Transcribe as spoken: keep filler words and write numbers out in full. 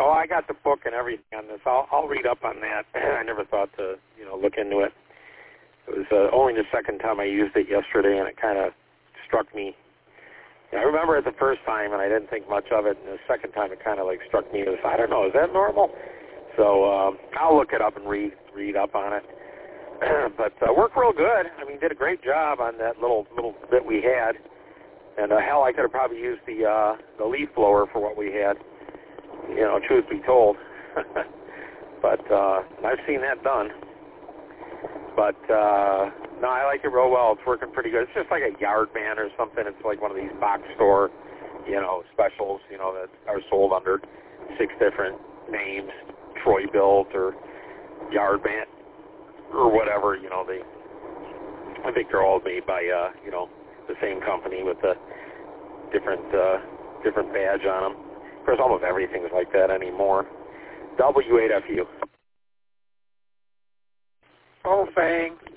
Oh, I got the book and everything on this. I'll, I'll read up on that. I never thought to, you know, look into it. It was uh, only the second time I used it yesterday, and it kind of struck me. I remember it the first time, and I didn't think much of it, and the second time it kind of like struck me as, I don't know, is that normal? So um, I'll look it up and read read up on it. But uh, worked real good. I mean, did a great job on that little little bit we had. And uh, hell, I could have probably used the uh, the leaf blower for what we had. You know, truth be told. But uh, I've seen that done. But uh, no, I like it real well. It's working pretty good. It's just like a yard band or something. It's like one of these box store, you know, specials, you know, that are sold under six different names, Troy Built or Yard Band or whatever. You know, they, I think they're all made by, uh, you know, the same company with the different uh, different badge on them. Of course, almost everything's like that anymore. W eight F U. Oh, Fang.